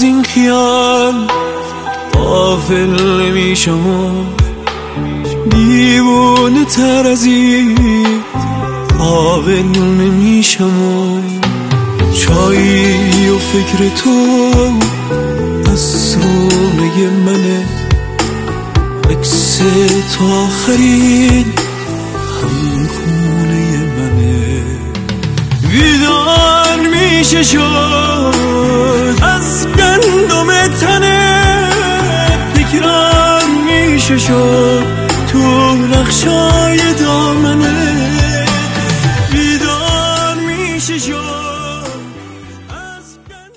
از این خیال غافل نمیشم و دیوانه تر از این قابل نمیشم و چایی و فکر تو افسانه منه، عکس تو آخرین همخونه منه. بیدار میشه شد از گندم تنه، تکرار میشه شد